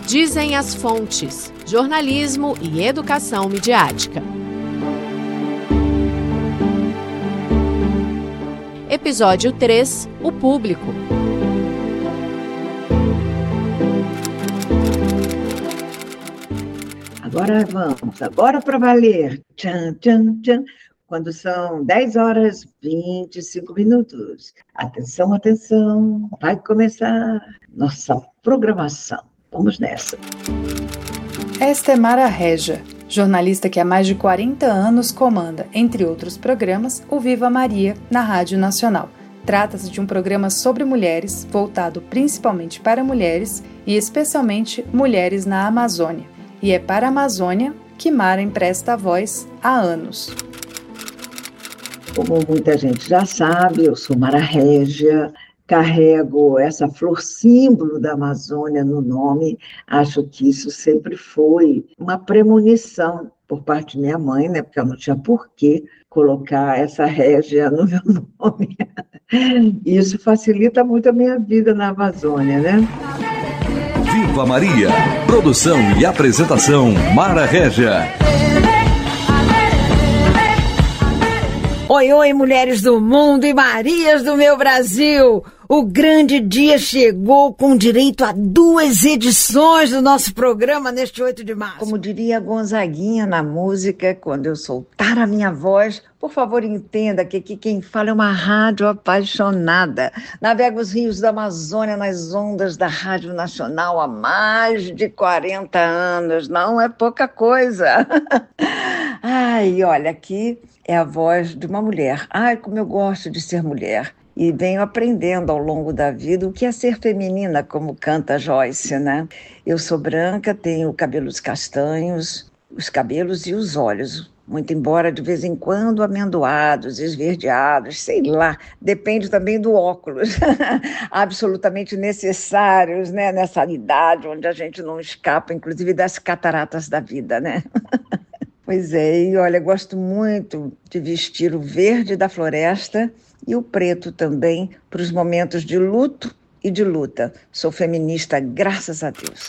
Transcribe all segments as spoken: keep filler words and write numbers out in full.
Dizem as fontes, jornalismo e educação midiática. Episódio três, o público. Agora vamos, agora para valer. Tchan, tchan, tchan. Quando são dez horas e vinte e cinco minutos. Atenção, atenção, vai começar nossa programação. Vamos nessa. Esta é Mara Régia, jornalista que há mais de quarenta anos comanda, entre outros programas, o Viva Maria, na Rádio Nacional. Trata-se de um programa sobre mulheres, voltado principalmente para mulheres e especialmente mulheres na Amazônia. E é para a Amazônia que Mara empresta a voz há anos. Como muita gente já sabe, eu sou Mara Régia, carrego essa flor símbolo da Amazônia no nome. Acho que isso sempre foi uma premonição por parte de minha mãe, né? Porque ela não tinha por que colocar essa Régia no meu nome. Isso facilita muito a minha vida na Amazônia, né? Viva Maria! Produção e apresentação, Mara Régia. Oi, oi, mulheres do mundo e Marias do meu Brasil! O grande dia chegou com direito a duas edições do nosso programa neste oito de março. Como diria Gonzaguinha na música, quando eu soltar a minha voz, por favor entenda que aqui quem fala é uma rádio apaixonada. Navega os rios da Amazônia nas ondas da Rádio Nacional há mais de quarenta anos. Não é pouca coisa. Ai, olha, aqui é a voz de uma mulher. Ai, como eu gosto de ser mulher. E venho aprendendo ao longo da vida o que é ser feminina, como canta Joyce, né? Eu sou branca, tenho cabelos castanhos, os cabelos e os olhos, muito embora de vez em quando amendoados, esverdeados, sei lá, depende também do óculos, absolutamente necessários, né? Nessa idade onde a gente não escapa, inclusive das cataratas da vida, né? Pois é, e olha, gosto muito de vestir o verde da floresta e o preto também para os momentos de luto e de luta. Sou feminista, graças a Deus.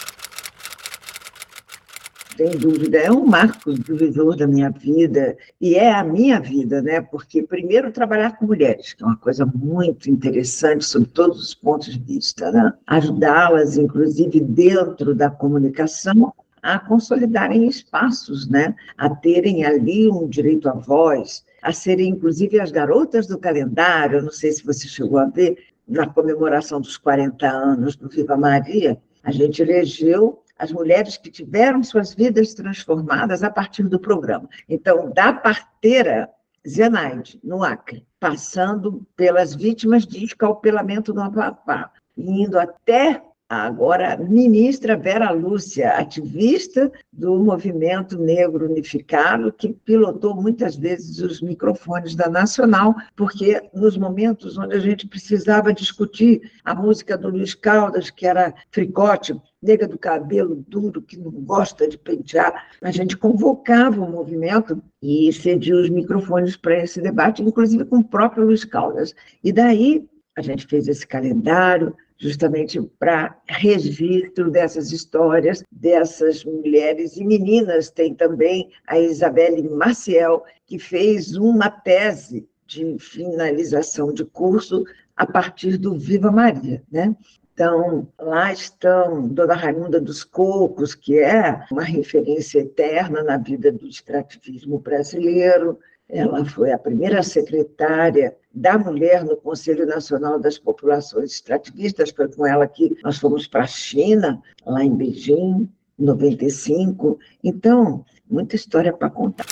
Sem dúvida, é um marco divisor da minha vida, e é a minha vida, né? Porque, primeiro, trabalhar com mulheres, que é uma coisa muito interessante sob todos os pontos de vista, né? Ajudá-las, inclusive, dentro da comunicação, a consolidarem espaços, né? A terem ali um direito à voz, a serem, inclusive, as garotas do calendário. Eu não sei se você chegou a ver, na comemoração dos quarenta anos do Viva Maria, a gente elegeu as mulheres que tiveram suas vidas transformadas a partir do programa. Então, da parteira Zenaide, no Acre, passando pelas vítimas de escalpelamento no Amapá, indo até agora, ministra Vera Lúcia, ativista do Movimento Negro Unificado, que pilotou muitas vezes os microfones da Nacional, porque nos momentos onde a gente precisava discutir a música do Luiz Caldas, que era fricote, nega do cabelo duro, que não gosta de pentear, a gente convocava o movimento e cedia os microfones para esse debate, inclusive com o próprio Luiz Caldas. E daí a gente fez esse calendário, justamente para registro dessas histórias, dessas mulheres e meninas. Tem também a Isabelle Maciel, que fez uma tese de finalização de curso a partir do Viva Maria, né? Então, lá estão Dona Raimunda dos Cocos, que é uma referência eterna na vida do extrativismo brasileiro. Ela foi a primeira secretária da mulher no Conselho Nacional das Populações Extrativistas. Foi com ela que nós fomos para a China, lá em Beijing, em noventa e cinco. Então, muita história para contar.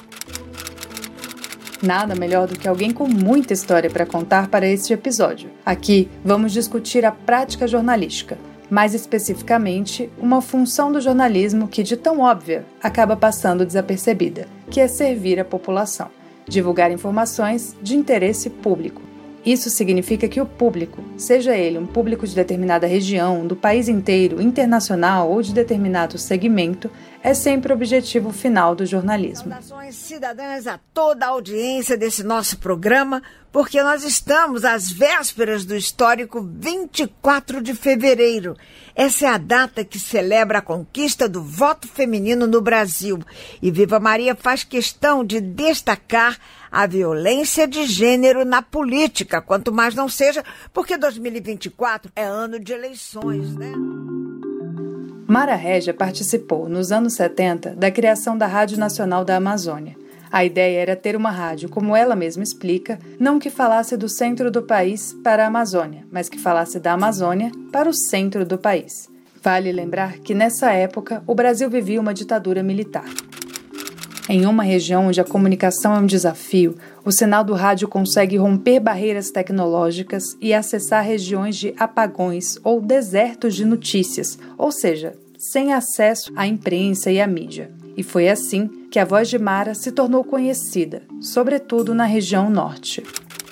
Nada melhor do que alguém com muita história para contar para este episódio. Aqui vamos discutir a prática jornalística, mais especificamente, uma função do jornalismo que, de tão óbvia, acaba passando desapercebida, que é servir a população. Divulgar informações de interesse público. Isso significa que o público, seja ele um público de determinada região, do país inteiro, internacional ou de determinado segmento, é sempre o objetivo final do jornalismo. Saudações cidadãs a toda a audiência desse nosso programa, porque nós estamos às vésperas do histórico vinte e quatro de fevereiro. Essa é a data que celebra a conquista do voto feminino no Brasil. E Viva Maria faz questão de destacar a violência de gênero na política, quanto mais não seja, porque dois mil e vinte e quatro é ano de eleições, né? Mara Régia participou, nos anos setenta, da criação da Rádio Nacional da Amazônia. A ideia era ter uma rádio, como ela mesma explica, não que falasse do centro do país para a Amazônia, mas que falasse da Amazônia para o centro do país. Vale lembrar que, nessa época, o Brasil vivia uma ditadura militar. Em uma região onde a comunicação é um desafio, o sinal do rádio consegue romper barreiras tecnológicas e acessar regiões de apagões ou desertos de notícias, ou seja, sem acesso à imprensa e à mídia. E foi assim que a voz de Mara se tornou conhecida, sobretudo na região norte.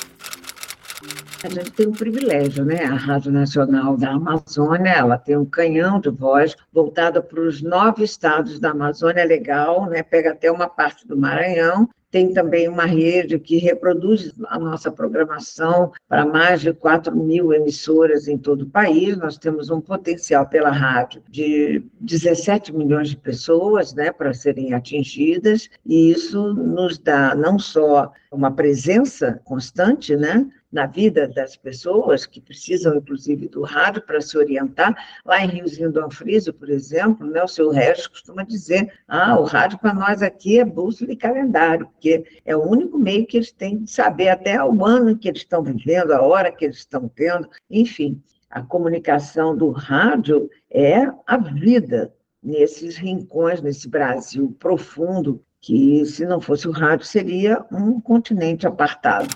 A gente tem um privilégio, né? A Rádio Nacional da Amazônia, ela tem um canhão de voz voltada para os nove estados da Amazônia, legal, né? Pega até uma parte do Maranhão. Tem também uma rede que reproduz a nossa programação para mais de quatro mil emissoras em todo o país. Nós temos um potencial pela rádio de dezessete milhões de pessoas, né, para serem atingidas, e isso nos dá não só uma presença constante, né, na vida das pessoas, que precisam, inclusive, do rádio para se orientar. Lá em Riozinho do Anfriso, por exemplo, né, o seu Regis costuma dizer, ah, o rádio para nós aqui é bússola e calendário, porque é o único meio que eles têm de saber até o ano que eles estão vivendo, a hora que eles estão tendo, enfim. A comunicação do rádio é a vida nesses rincões, nesse Brasil profundo, que, se não fosse o rádio, seria um continente apartado.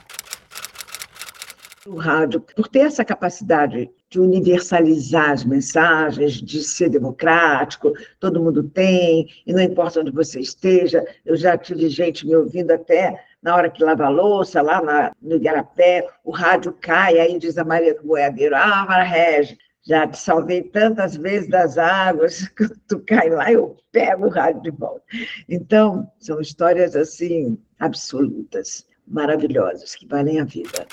O rádio, por ter essa capacidade de universalizar as mensagens, de ser democrático, todo mundo tem, e não importa onde você esteja. Eu já tive gente me ouvindo até na hora que lava a louça, lá na, no Igarapé, o rádio cai, aí diz a Maria do Boiadeiro, ah, Mara Régia, já te salvei tantas vezes das águas, quando tu cai lá, eu pego o rádio de volta. Então, são histórias, assim, absolutas, maravilhosas, que valem a vida.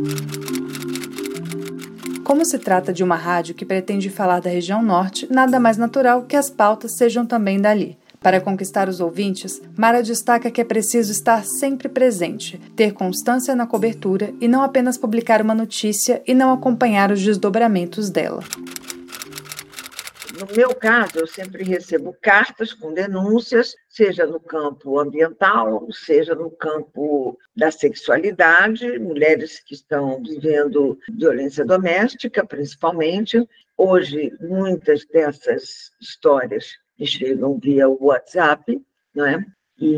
Como se trata de uma rádio que pretende falar da região norte, nada mais natural que as pautas sejam também dali. Para conquistar os ouvintes, Mara destaca que é preciso estar sempre presente, ter constância na cobertura e não apenas publicar uma notícia e não acompanhar os desdobramentos dela. No meu caso, eu sempre recebo cartas com denúncias, seja no campo ambiental, seja no campo da sexualidade, mulheres que estão vivendo violência doméstica, principalmente. Hoje, muitas dessas histórias me chegam via WhatsApp, não é?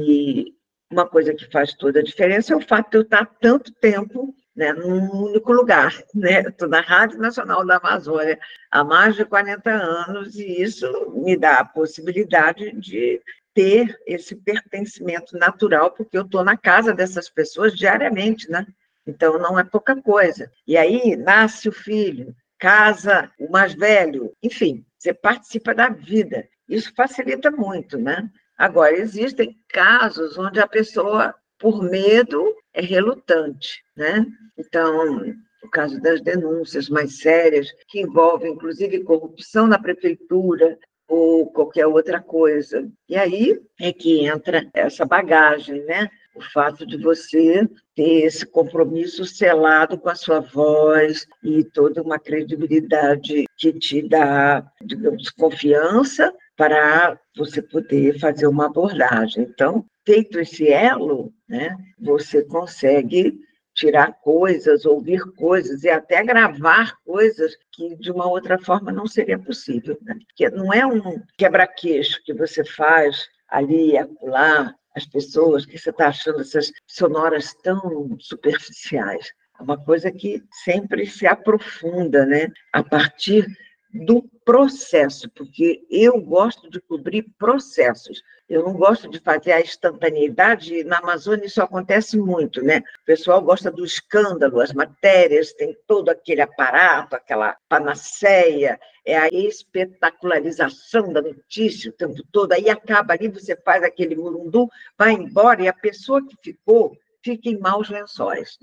E uma coisa que faz toda a diferença é o fato de eu estar tanto tempo, né, num único lugar, né? Estou na Rádio Nacional da Amazônia há mais de quarenta anos e isso me dá a possibilidade de ter esse pertencimento natural, porque eu estou na casa dessas pessoas diariamente, né? Então, não é pouca coisa. E aí, nasce o filho, casa o mais velho, enfim, você participa da vida. Isso facilita muito, né? Agora, existem casos onde a pessoa, por medo, é relutante, né? Então, o caso das denúncias mais sérias, que envolvem, inclusive, corrupção na prefeitura ou qualquer outra coisa. E aí é que entra essa bagagem, né? O fato de você ter esse compromisso selado com a sua voz e toda uma credibilidade que te dá, digamos, confiança para você poder fazer uma abordagem. Então, feito esse elo, né, você consegue tirar coisas, ouvir coisas e até gravar coisas que de uma outra forma não seria possível, né? Porque não é um quebra-queixo que você faz ali e acolá, as pessoas, que você está achando essas sonoras tão superficiais. É uma coisa que sempre se aprofunda, né? A partir do processo, porque eu gosto de cobrir processos. Eu não gosto de fazer a instantaneidade, na Amazônia isso acontece muito, né? O pessoal gosta do escândalo, as matérias, tem todo aquele aparato, aquela panaceia, é a espetacularização da notícia o tempo todo, aí acaba ali, você faz aquele murundu, vai embora e a pessoa que ficou fica em maus lençóis, né?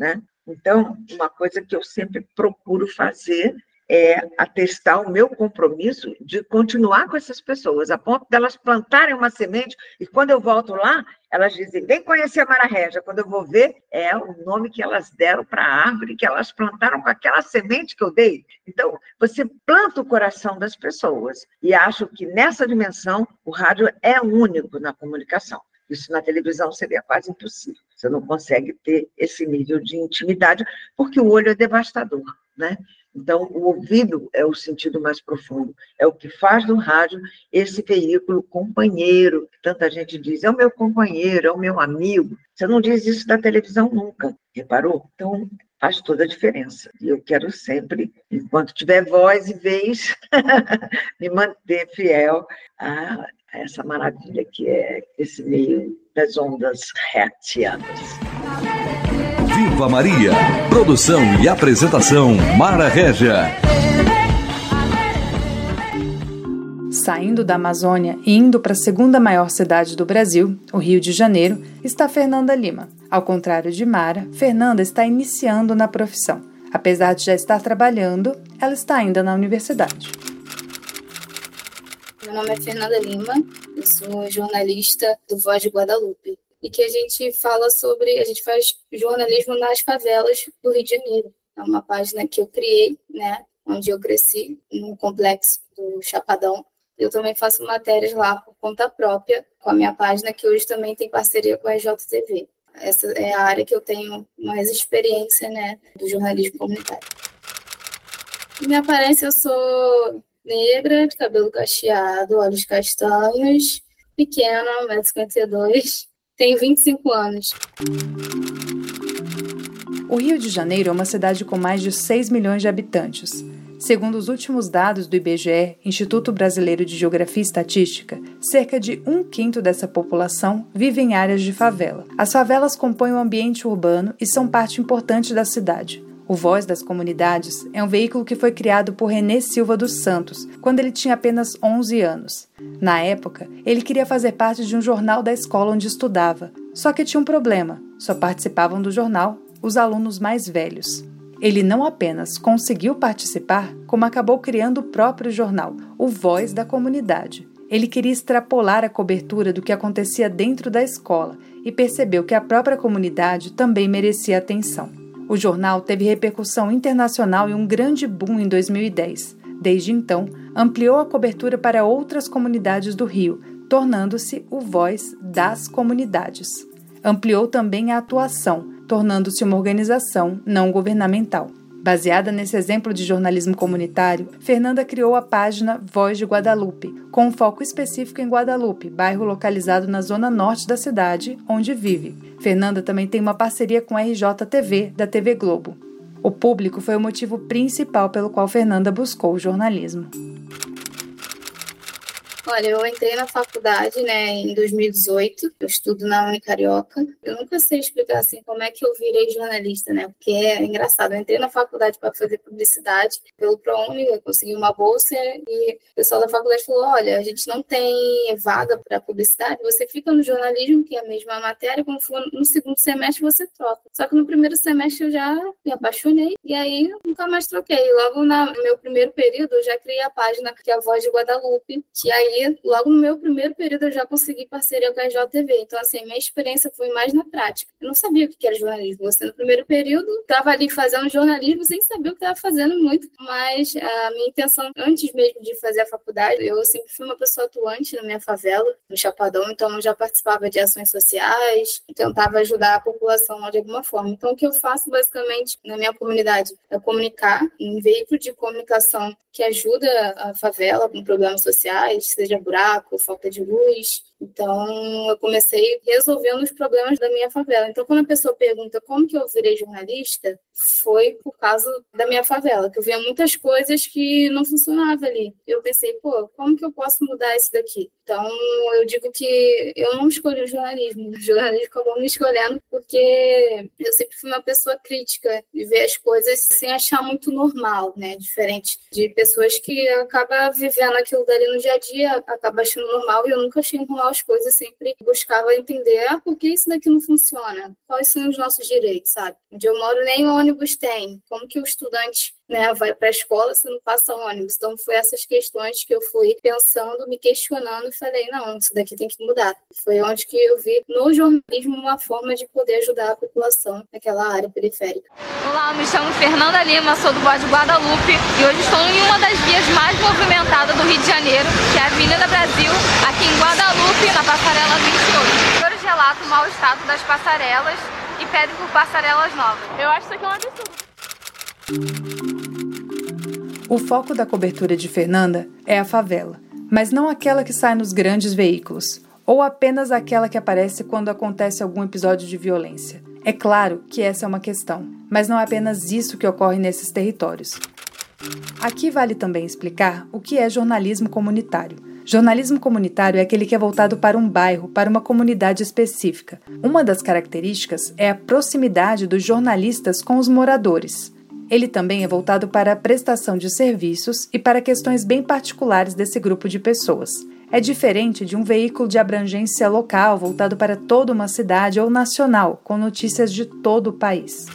Então, uma coisa que eu sempre procuro fazer é atestar o meu compromisso de continuar com essas pessoas, a ponto delas plantarem uma semente, e quando eu volto lá, elas dizem, vem conhecer a Mara Régia. Quando eu vou ver, é o nome que elas deram para a árvore, que elas plantaram com aquela semente que eu dei. Então, você planta o coração das pessoas, e acho que nessa dimensão, o rádio é único na comunicação. Isso na televisão seria quase impossível. Você não consegue ter esse nível de intimidade, porque o olho é devastador, né? Então, o ouvido é o sentido mais profundo, é o que faz do rádio esse veículo companheiro. Tanta gente diz, é o meu companheiro, é o meu amigo. Você não diz isso da televisão nunca, reparou? Então, faz toda a diferença. E eu quero sempre, enquanto tiver voz e vez, me manter fiel a essa maravilha que é esse meio das ondas hertzianas. Viva Maria! Produção e apresentação, Mara Régia. Saindo da Amazônia e indo para a segunda maior cidade do Brasil, o Rio de Janeiro, está Fernanda Lima. Ao contrário de Mara, Fernanda está iniciando na profissão. Apesar de já estar trabalhando, ela está ainda na universidade. Meu nome é Fernanda Lima, eu sou jornalista do Voz de Guadalupe. E que a gente fala sobre, a gente faz jornalismo nas favelas do Rio de Janeiro. É uma página que eu criei, né, onde eu cresci, no complexo do Chapadão. Eu também faço matérias lá por conta própria, com a minha página, que hoje também tem parceria com a R J T V. Essa é a área que eu tenho mais experiência, né, do jornalismo comunitário. Minha aparência, eu sou negra, de cabelo cacheado, olhos castanhos, pequena, um metro e cinquenta e dois, tenho vinte e cinco anos. O Rio de Janeiro é uma cidade com mais de seis milhões de habitantes. Segundo os últimos dados do I B G E, Instituto Brasileiro de Geografia e Estatística, cerca de um quinto dessa população vive em áreas de favela. As favelas compõem o ambiente urbano e são parte importante da cidade. O Voz das Comunidades é um veículo que foi criado por René Silva dos Santos, quando ele tinha apenas onze anos. Na época, ele queria fazer parte de um jornal da escola onde estudava, só que tinha um problema, só participavam do jornal os alunos mais velhos. Ele não apenas conseguiu participar, como acabou criando o próprio jornal, o Voz da Comunidade. Ele queria extrapolar a cobertura do que acontecia dentro da escola e percebeu que a própria comunidade também merecia atenção. O jornal teve repercussão internacional e um grande boom em dois mil e dez. Desde então, ampliou a cobertura para outras comunidades do Rio, tornando-se o Voz das Comunidades. Ampliou também a atuação, tornando-se uma organização não governamental. Baseada nesse exemplo de jornalismo comunitário, Fernanda criou a página Voz de Guadalupe, com um foco específico em Guadalupe, bairro localizado na zona norte da cidade, onde vive. Fernanda também tem uma parceria com a R J T V, da T V Globo. O público foi o motivo principal pelo qual Fernanda buscou o jornalismo. Olha, eu entrei na faculdade, né, em dois mil e dezoito, eu estudo na Unicarioca. Eu nunca sei explicar, assim, como é que eu virei jornalista, né, porque é engraçado. Eu entrei na faculdade para fazer publicidade pelo ProUni, eu consegui uma bolsa e o pessoal da faculdade falou, olha, a gente não tem vaga para publicidade, você fica no jornalismo, que é a mesma matéria, quando for no segundo semestre você troca. Só que no primeiro semestre eu já me apaixonei e aí nunca mais troquei. Logo no meu primeiro período eu já criei a página que é a Voz de Guadalupe, que aí logo no meu primeiro período eu já consegui parceria com a R J T V. Então, assim, a minha experiência foi mais na prática. Eu não sabia o que era jornalismo. Você, no primeiro período, estava ali fazendo jornalismo sem saber o que estava fazendo muito. Mas a minha intenção, antes mesmo de fazer a faculdade, eu sempre fui uma pessoa atuante na minha favela, no Chapadão. Então, eu já participava de ações sociais, tentava ajudar a população de alguma forma. Então, o que eu faço, basicamente, na minha comunidade é comunicar, um veículo de comunicação que ajuda a favela com problemas sociais, seja buraco, falta de luz. Então, eu comecei resolvendo os problemas da minha favela. Então, quando a pessoa pergunta como que eu virei jornalista, foi por causa da minha favela, que eu via muitas coisas que não funcionavam ali. Eu pensei, pô, como que eu posso mudar isso daqui? Então, eu digo que eu não escolhi o jornalismo. O jornalismo acabou me escolhendo porque eu sempre fui uma pessoa crítica de ver as coisas sem achar muito normal, né? Diferente de pessoas que acabam vivendo aquilo dali no dia a dia, acaba achando normal e eu nunca achei normal as coisas, sempre buscava entender ah, por que isso daqui não funciona, quais são os nossos direitos, sabe? Onde eu moro nem ônibus tem, como que o estudante, né, vai para a escola se não passa ônibus? Então, foi essas questões que eu fui pensando, me questionando e falei, não, isso daqui tem que mudar. Foi onde que eu vi no jornalismo uma forma de poder ajudar a população naquela área periférica. Olá, eu me chamo Fernanda Lima, sou do Bode Guadalupe e hoje estou em uma das vias mais movimentadas do Rio de Janeiro, que é a Avenida Brasil, aqui em Guadalupe, na passarela vinte e oito. Os moradores relatam o mau estado das passarelas e pedem por passarelas novas. Eu acho isso aqui um absurdo. O foco da cobertura de Fernanda é a favela, mas não aquela que sai nos grandes veículos, ou apenas aquela que aparece quando acontece algum episódio de violência. É claro que essa é uma questão, mas não é apenas isso que ocorre nesses territórios. Aqui vale também explicar o que é jornalismo comunitário. Jornalismo comunitário é aquele que é voltado para um bairro, para uma comunidade específica. Uma das características é a proximidade dos jornalistas com os moradores. Ele também é voltado para a prestação de serviços e para questões bem particulares desse grupo de pessoas. É diferente de um veículo de abrangência local voltado para toda uma cidade ou nacional, com notícias de todo o país.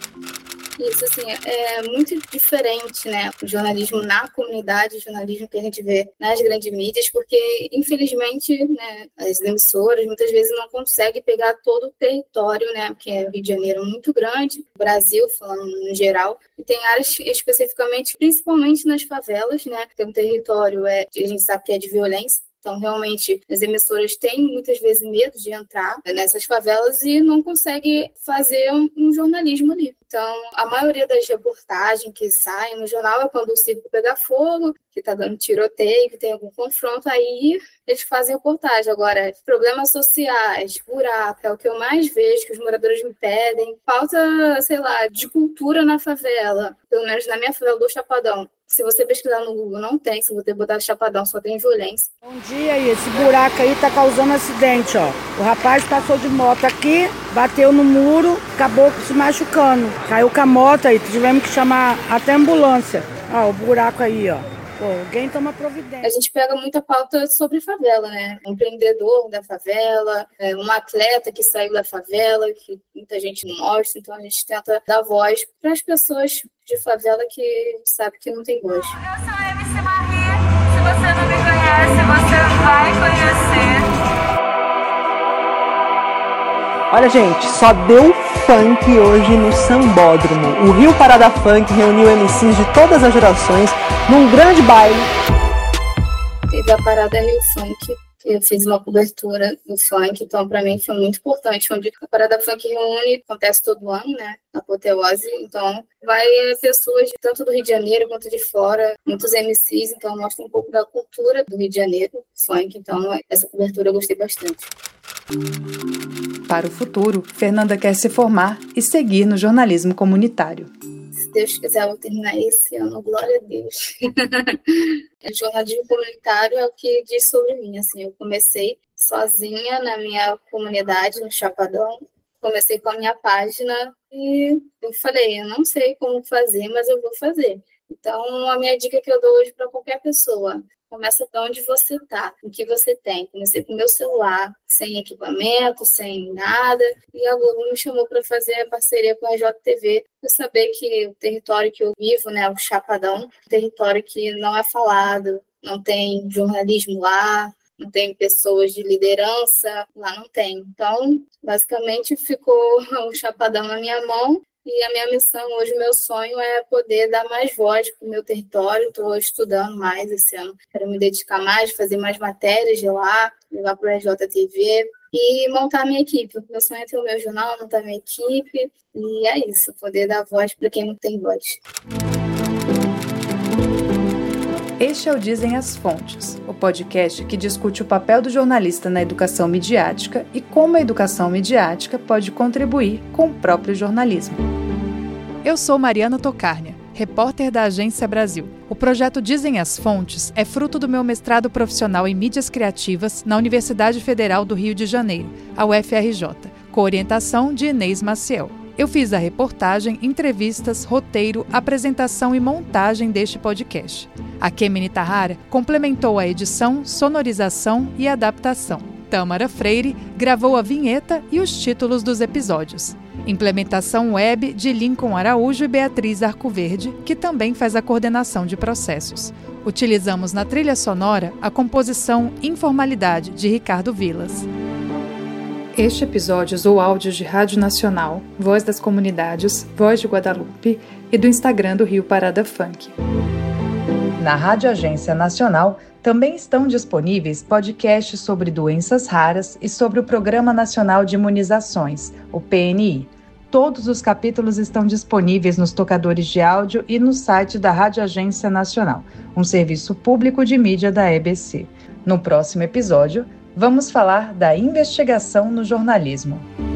Isso, assim, é muito diferente, né? O jornalismo na comunidade, o jornalismo que a gente vê nas grandes mídias, porque, infelizmente, né, as emissoras muitas vezes não conseguem pegar todo o território, né? Porque é o Rio de Janeiro muito grande, o Brasil, falando no geral, e tem áreas especificamente, principalmente nas favelas, né? Tem um território, é, a gente sabe que é de violência. Então, realmente, as emissoras têm muitas vezes medo de entrar nessas favelas e não conseguem fazer um, um jornalismo ali. Então, a maioria das reportagens que saem no jornal é quando o circo pega fogo, que está dando tiroteio, que tem algum confronto, aí eles fazem reportagem. Agora, problemas sociais, buraco, é o que eu mais vejo, que os moradores me pedem. Falta, sei lá, de cultura na favela, pelo menos na minha favela do Chapadão. Se você pesquisar no Google, não tem. Se você botar Chapadão, só tem violência. Bom dia, e esse buraco aí tá causando acidente, ó. O rapaz passou de moto aqui, bateu no muro, acabou se machucando. Caiu com a moto aí, tivemos que chamar até ambulância. Ó, o buraco aí, ó. Pô, alguém toma providência. A gente pega muita pauta sobre favela, né? Um empreendedor da favela, um atleta que saiu da favela, que muita gente não mostra, então a gente tenta dar voz para as pessoas de favela que sabe que não tem voz. Eu sou a M C Marie, se você não me conhece, você vai conhecer. Olha, gente, só deu funk hoje no Sambódromo. O Rio Parada Funk reuniu M Cs de todas as gerações num grande baile. Teve a Parada Rio Funk, eu fiz uma cobertura do funk, então para mim foi muito importante. Onde a Parada Funk reúne, acontece todo ano, né, na Apoteose, então vai pessoas de, tanto do Rio de Janeiro quanto de fora, muitos M Cs, então mostra um pouco da cultura do Rio de Janeiro, funk, então essa cobertura eu gostei bastante. Para o futuro, Fernanda quer se formar e seguir no jornalismo comunitário. Se Deus quiser, eu vou terminar esse ano, glória a Deus. O jornalismo comunitário é o que diz sobre mim. Assim, eu comecei sozinha na minha comunidade, no Chapadão. Comecei com a minha página e eu falei, eu não sei como fazer, mas eu vou fazer. Então, a minha dica que eu dou hoje para qualquer pessoa, começa de onde você está, o que você tem. Comecei com o meu celular, sem equipamento, sem nada, e a Globo me chamou para fazer a parceria com a J T V, para saber que o território que eu vivo, né, o Chapadão, um território que não é falado, não tem jornalismo lá, não tem pessoas de liderança, lá não tem. Então, basicamente, ficou o Chapadão na minha mão. E a minha missão hoje, o meu sonho é poder dar mais voz para o meu território. Estou estudando mais esse ano. Quero me dedicar mais, fazer mais matérias de lá, levar para o R J T V e montar a minha equipe. Meu sonho é ter o meu jornal, montar a minha equipe. E é isso, poder dar voz para quem não tem voz. Este é o Dizem as Fontes, o podcast que discute o papel do jornalista na educação midiática e como a educação midiática pode contribuir com o próprio jornalismo. Eu sou Mariana Tokarnia, repórter da Agência Brasil. O projeto Dizem as Fontes é fruto do meu mestrado profissional em mídias criativas na Universidade Federal do Rio de Janeiro, a U F R J, com orientação de Inês Maciel. Eu fiz a reportagem, entrevistas, roteiro, apresentação e montagem deste podcast. A Kemini Tahara complementou a edição, sonorização e adaptação. Tâmara Freire gravou a vinheta e os títulos dos episódios. Implementação web de Lincoln Araújo e Beatriz Arcoverde, que também faz a coordenação de processos. Utilizamos na trilha sonora a composição Informalidade, de Ricardo Vilas. Este episódio usou áudios de Rádio Nacional, Voz das Comunidades, Voz de Guadalupe e do Instagram do Rio Parada Funk. Na Rádio Agência Nacional também estão disponíveis podcasts sobre doenças raras e sobre o Programa Nacional de Imunizações, o P N I. Todos os capítulos estão disponíveis nos tocadores de áudio e no site da Rádio Agência Nacional, um serviço público de mídia da E B C. No próximo episódio, vamos falar da investigação no jornalismo.